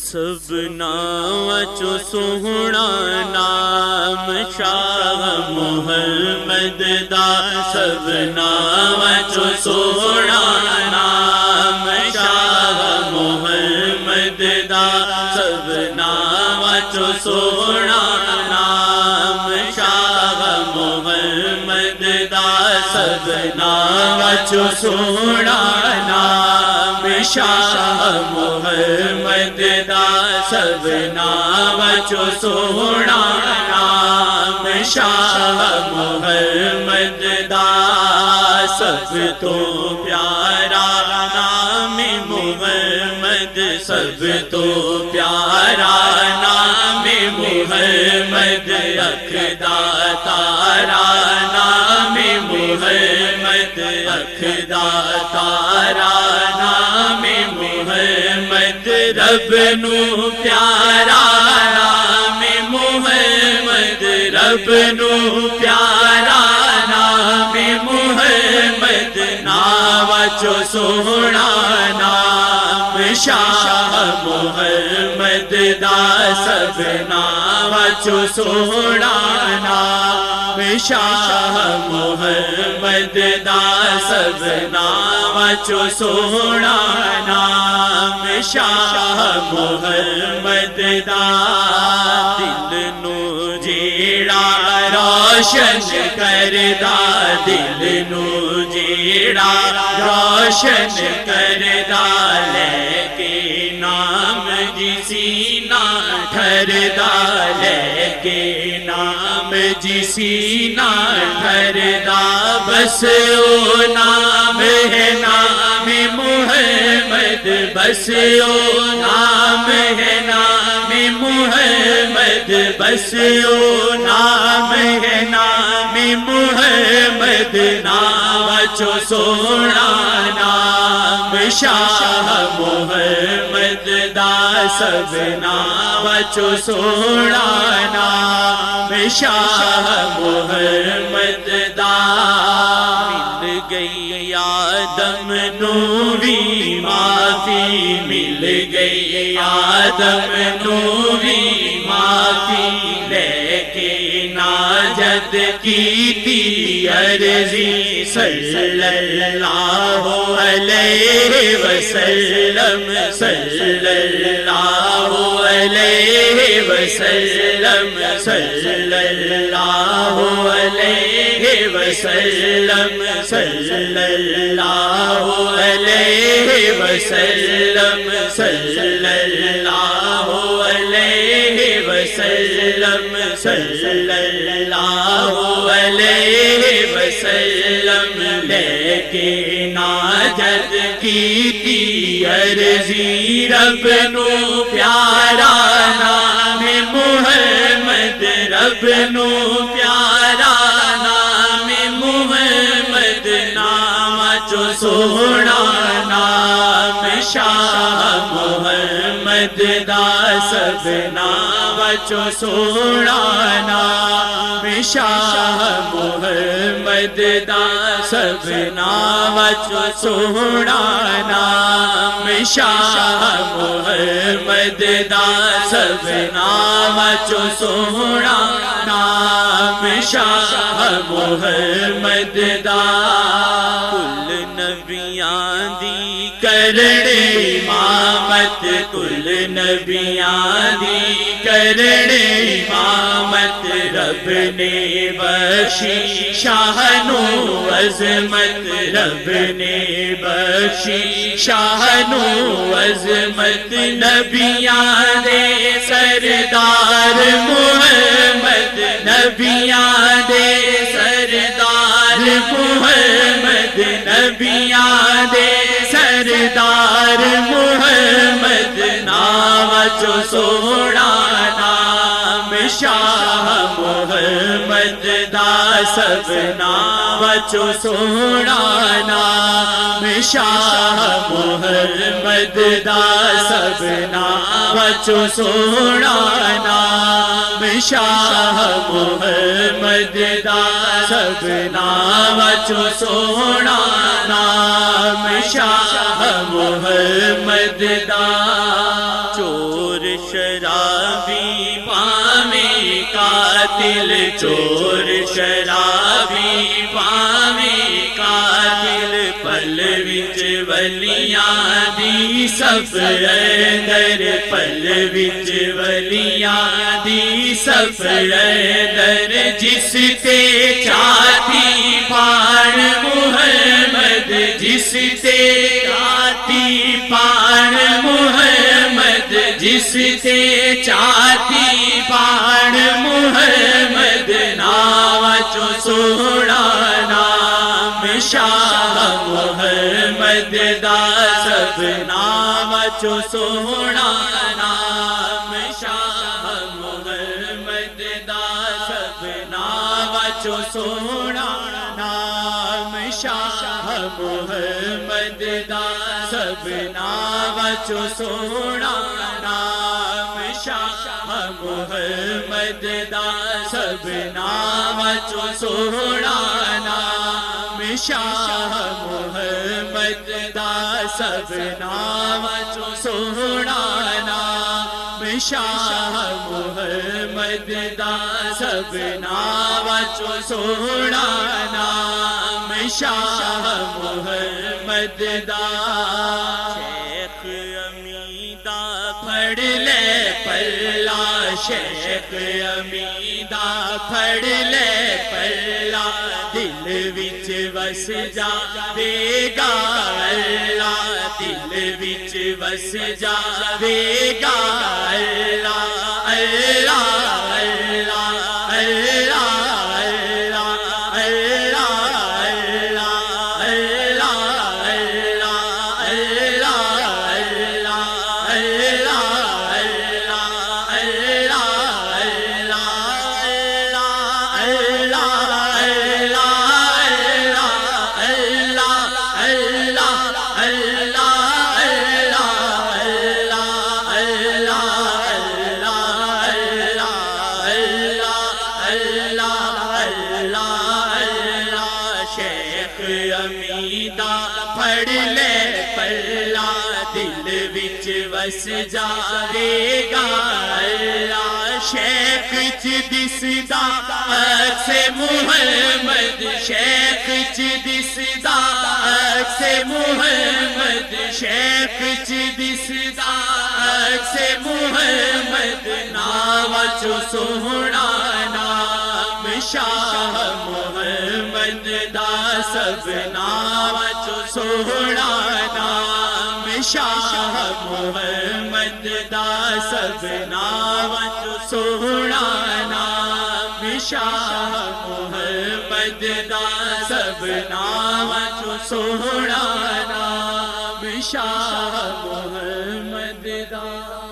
سب ناچو سوہنا نام شاہ محمد دا، سب ناچو سوہنا نام شاہ محمد دا، سب ناچو سوہنا نام شاہ محمد دا، سب ناچو سوہنا نام شاہ محمد دا، سب ناچو سوہنا نام شاہ محمد دا، سب تو پیارا نام محمد، سب تو پیارا نام محمد، اکھدا تارا نام محمد، اکھدا تارا نام محمد، رب نو پیارا نام محمد، رب نو پیارا نام محمد، ناچو سوہنا نام شاہ محمد دا، سب ناچو سوہنا نام شاہ محمد دا، سب ناچو سوہنا نام شاہ محمد دا، دل نو جیڑا روشن کردا، دل نو جیڑا روشن کردا، لے کے نام جی سینہ ٹھردا، لے کے نام جی سینہ ٹھردا، بس او نام ہے نام محمد، بس او نام ہے نام محمد، بس او نام ہے نام محمد، ناچو سوہنا نام شاہ محمد دا، سب ناچو سوہنا نام شاہ محمد دا، مل گئی آدم نوری معافی، مل گئی آدم نوری معافی، لے کے ناجد کی تھی عرضی، صلی اللہ علیہ وسلم، صلی اللہ علیہ وسلم، صلی اللہ علیہ وسلم، صلی اللہ علیہ وسلم، صلی اللہ علیہ وسلم، صلی اللہ علیہ وسلم، لے کے ناجد کی تھی عرضی، رب نو پیارا نام محمد، رب نو پیارا نام محمد، ناچو سوہنا نام شاہ محمد دا، سب ناچو سوہنا نام شاہ محمد دا، سب ناچو سوہنا نام شاہ محمد دا، سب ناچو سوہنا نام شاہ محمد دا، کل نبیاں دی کرنے امامت، کل نبیاں دی کرنے امامت، رب نے بخشی شاہ نو عظمت، رب نے بخشی شاہ نو عظمت، نبیاں دے سردار محمد، نبیاں دے سردار محمد، نبیاں دے سردار محمد، ناچو سوہنا نام شاہ محمد دا، سب ناچو سوہنا نام شاہ محمد دا، سب ناچو سوہنا نام شاہ محمد دا، سب ناچو سوہنا نام شاہ محمد دا، چور شرابی پاویں قاتل چور شرابی پاویں قاتل پل وچ ولیاں دی صف اندر پل وچ ولیاں دی صف اندر جس تے چاہتی پان محمد جس تے چاہتی پان محمد جس تے چاہتی پان محمد نام چو سونا نام شاہ محمد دا سب نام چو سونا نام شاہ محمد دا سب نام چو سونا نام شاہ محمد دا سب نام چو سونا نام شاہ محمد دا سب نام چو سونا نام شاہ محمد دا سب نام چو سونا نام شاہ محمد دا سب نام چو سونا نام شاہ محمد دا شیخ امیدہ پڑھ لے پلہ شیخ امیدہ پڑھ لے پلہ دل وچ وس جاوے گا اللہ دل وچ وس جاوے گا اللہ اللہ اللہ اللہ امیدہ پڑھ لے پلہ دل وچ وس جاوے گا اللہ شیخ چ دسدا عکس محمد شیخ چ دسدا عکس محمد شیخ چ دسدا عکس محمد نام چو سونا نام شاہ محمد دا سب نام چو سونا نام شاہ محمد دا سب نام چو سونا نام شاہ محمد دا سب نام چو سونا نام شاہ محمد دا